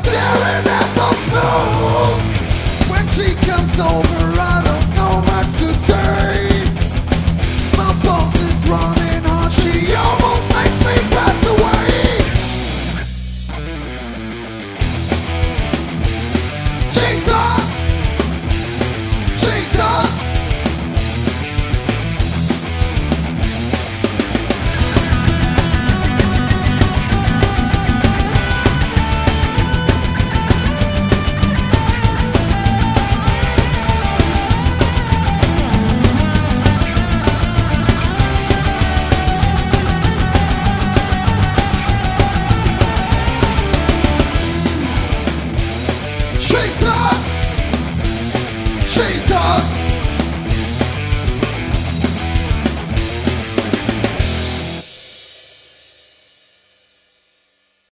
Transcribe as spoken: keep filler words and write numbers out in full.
staring at those moons. When she comes over, I don't know much to say. My pulse is running hard, she almost makes me pass away. Jesus, Jesus. Jesus, Jesus.